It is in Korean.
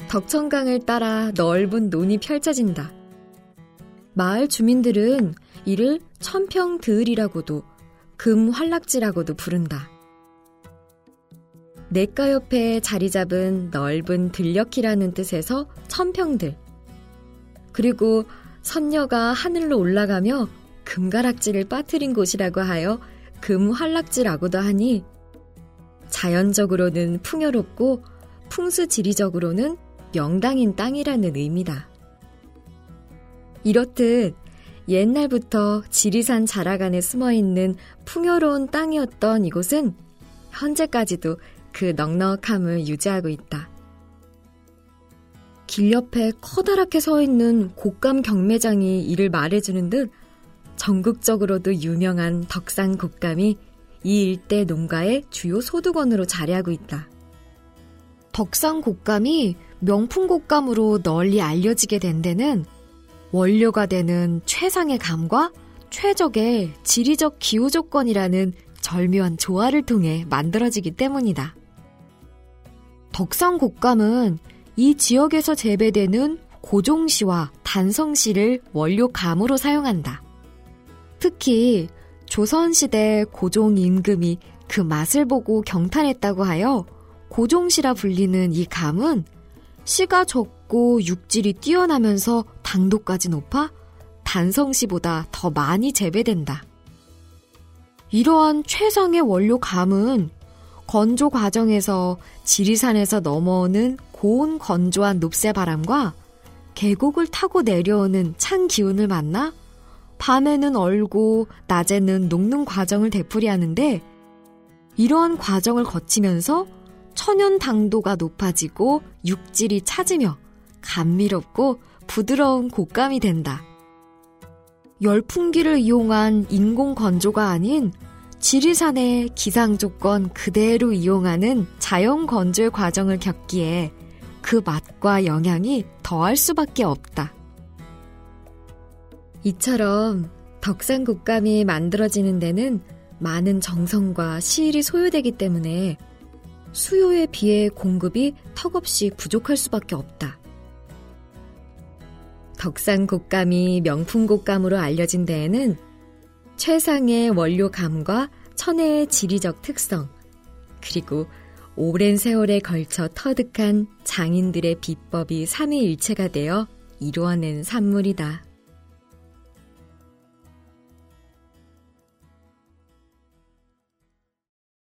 덕천강을 따라 넓은 논이 펼쳐진다. 마을 주민들은 이를 천평드을이라고도 금활락지라고도 부른다. 냇가 옆에 자리 잡은 넓은 들녘이라는 뜻에서 천평들. 그리고 선녀가 하늘로 올라가며 금가락지를 빠뜨린 곳이라고 하여 금활락지라고도 하니 자연적으로는 풍요롭고 풍수지리적으로는 명당인 땅이라는 의미다. 이렇듯 옛날부터 지리산 자락안에 숨어있는 풍요로운 땅이었던 이곳은 현재까지도 그 넉넉함을 유지하고 있다. 길 옆에 커다랗게 서있는 곶감 경매장이 이를 말해주는 듯 전국적으로도 유명한 덕산 곶감이 이 일대 농가의 주요 소득원으로 자리하고 있다. 덕산 곶감이 명품 곶감으로 널리 알려지게 된 데는 원료가 되는 최상의 감과 최적의 지리적 기후 조건이라는 절묘한 조화를 통해 만들어지기 때문이다. 덕산 곶감은 이 지역에서 재배되는 고종씨와 단성씨를 원료 감으로 사용한다. 특히 조선시대 고종 임금이 그 맛을 보고 경탄했다고 하여 고종씨라 불리는 이 감은 씨가 적고 육질이 뛰어나면서 당도까지 높아 단성씨보다 더 많이 재배된다. 이러한 최상의 원료 감은 건조 과정에서 지리산에서 넘어오는 고온 건조한 높새바람과 계곡을 타고 내려오는 찬 기운을 만나 밤에는 얼고 낮에는 녹는 과정을 되풀이하는데 이러한 과정을 거치면서 천연 당도가 높아지고 육질이 차지며 감미롭고 부드러운 곶감이 된다. 열풍기를 이용한 인공 건조가 아닌 지리산의 기상 조건 그대로 이용하는 자연 건조의 과정을 겪기에 그 맛과 영양이 더할 수밖에 없다. 이처럼 덕산 곶감이 만들어지는 데는 많은 정성과 시일이 소요되기 때문에 수요에 비해 공급이 턱없이 부족할 수밖에 없다. 덕산 곶감이 명품 곶감으로 알려진 데에는 최상의 원료 감과 천혜의 지리적 특성, 그리고 오랜 세월에 걸쳐 터득한 장인들의 비법이 삼위일체가 되어 이루어낸 산물이다.